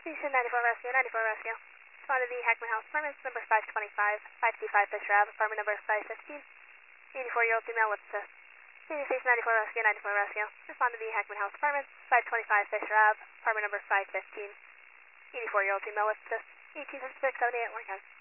Station 94 Rescue, 94 Rescue. Respond to the Hackman House Apartments, number 525, 525 Fisher Ave, apartment number 515. 84-year-old female with assist. Station 94 Rescue, 94 Rescue. Respond to the Hackman House Apartments, 525 Fisher Ave, apartment number 515. 84-year-old female with assist. 1856-78 Warren County.